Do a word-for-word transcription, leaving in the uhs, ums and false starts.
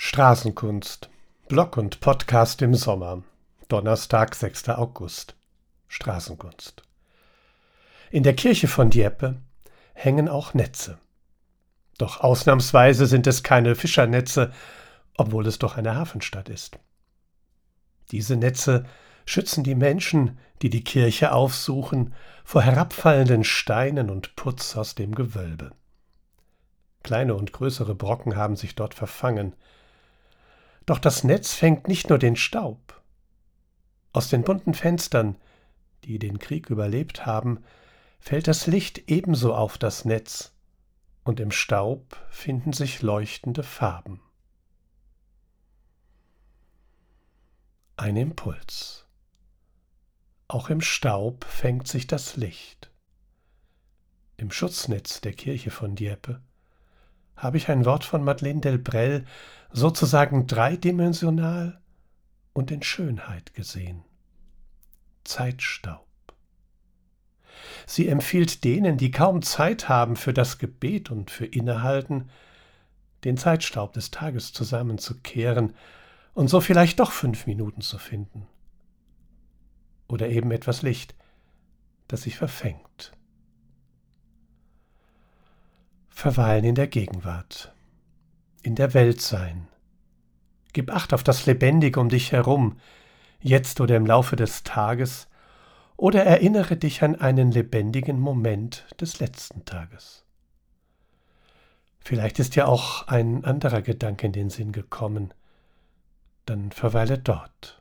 Straßenkunst. Blog und Podcast im Sommer. Donnerstag, sechster August. Straßenkunst. In der Kirche von Dieppe hängen auch Netze. Doch ausnahmsweise sind es keine Fischernetze, obwohl es doch eine Hafenstadt ist. Diese Netze schützen die Menschen, die die Kirche aufsuchen, vor herabfallenden Steinen und Putz aus dem Gewölbe. Kleine und größere Brocken haben sich dort verfangen. Doch das Netz fängt nicht nur den Staub. Aus den bunten Fenstern, die den Krieg überlebt haben, fällt das Licht ebenso auf das Netz, und im Staub finden sich leuchtende Farben. Ein Impuls. Auch im Staub fängt sich das Licht. Im Schutznetz der Kirche von Dieppe habe ich ein Wort von Madeleine Delbrel sozusagen dreidimensional und in Schönheit gesehen. Zeitstaub. Sie empfiehlt denen, die kaum Zeit haben für das Gebet und für Innehalten, den Zeitstaub des Tages zusammenzukehren und so vielleicht doch fünf Minuten zu finden. Oder eben etwas Licht, das sich verfängt. Verweilen in der Gegenwart, in der Welt sein. Gib Acht auf das Lebendige um dich herum, jetzt oder im Laufe des Tages, oder erinnere dich an einen lebendigen Moment des letzten Tages. Vielleicht ist dir auch ein anderer Gedanke in den Sinn gekommen, dann verweile dort.